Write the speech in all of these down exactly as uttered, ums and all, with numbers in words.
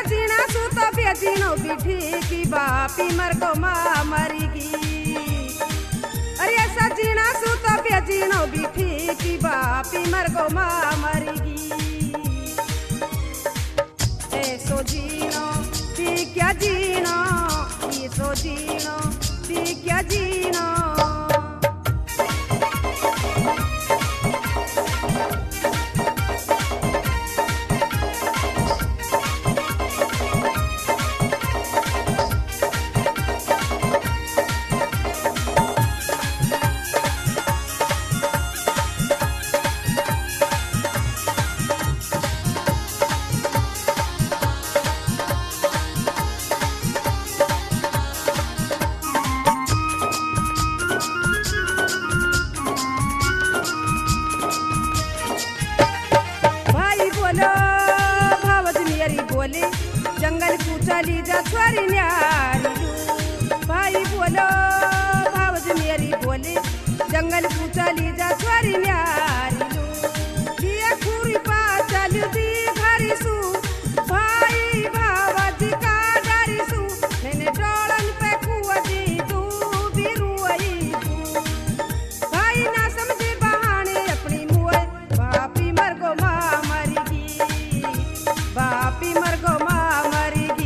सजीना सू तो बेजीनो बिठी की बापी मर को माँ मरीगी। अरे सजीना सू तो बेजीनो बिठी की बापी मर को माँ मरीगी। ऐसो जीनो ती क्या जीनो, ऐसो जीनो ती क्या जीनो। बोले जंगल पूछली जा छोरी न्यारी भाई बोलो भावज मेरी बोले जंगल पूछली जा छोरी न्यारी ये खूरी पा चलू दी घरी सू भाई भावज का डरी सू मैंने डोलन पे कुआ दी तू बिरुई भाई ना समझे बहाने अपनी मुए बापी मर को माँ मरीगी, बापी मर को माँ मरीगी।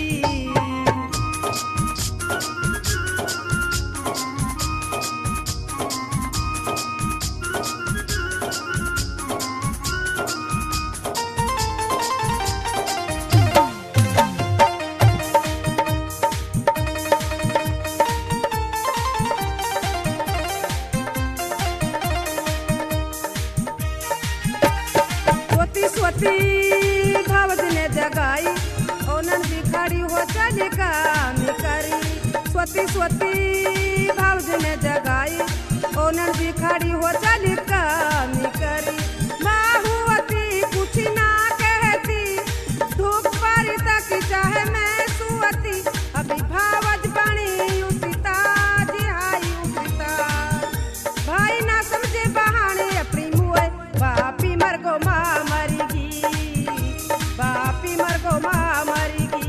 सोती सोती भावज ने जगाई ओनन भिखारी हो चले काम करी। सोती सोती भावज ने जगाई ओनन भिखारी हो चले काम करी। माँ हुआती कुछ ना कहती धूप पारी तक चाहे मैं सुअती अभी भावज बनी उसिता जिहाई उसिता भाई ना समझे बहाने अपनी मुए बापी मर को माँ मरीगी, बापी मर को माँ मरीगी।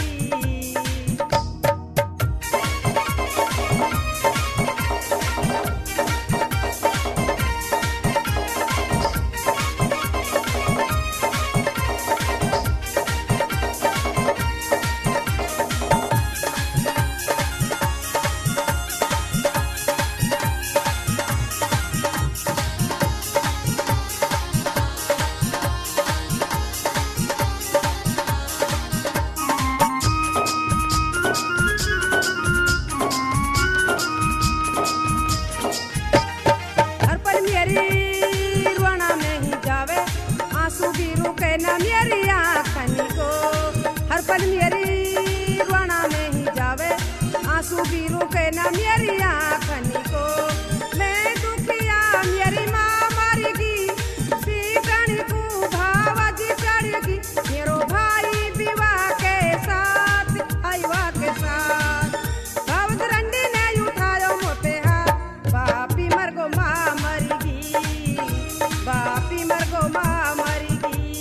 ना मेरी आँखनी को हर पल मेरी रोना में ही जावे आंसू भी रुके ना मेरी आँखनी को। मैं दुखिया मेरी माँ मरेगी पीटनी को भावजी चढ़ेगी मेरो भाई विवाह के साथ आईवा के साथ भावज रंडी ने उठायो मोते हाथ बापी मर गो माँ मरेगी, बापी मर गो माँ मरेगी।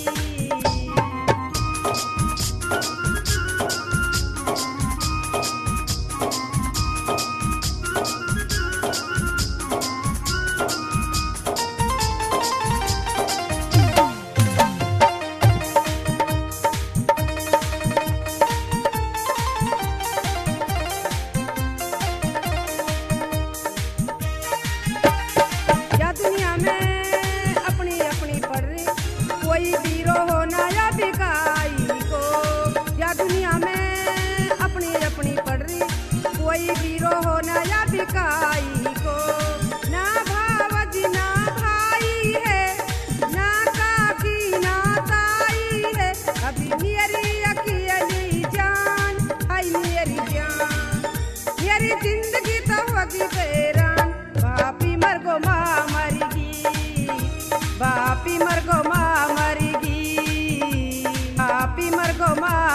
दुनिया में अपनी अपनी पड़ रही कोई बीरो हो ना या बिकाई को, या दुनिया में अपनी अपनी पड़ रही कोई बीरो हो ना या बिकाई को। ना भावजी ना भाई है ना काकी ना ताई है अभी मेरी अकेली जान आई मेरी जान मेरी जिंदगी तो होगी बेरान बापी मर गो माँ मरेगी, बापी मर गो माँ मरेगी, बापी मर गो माँ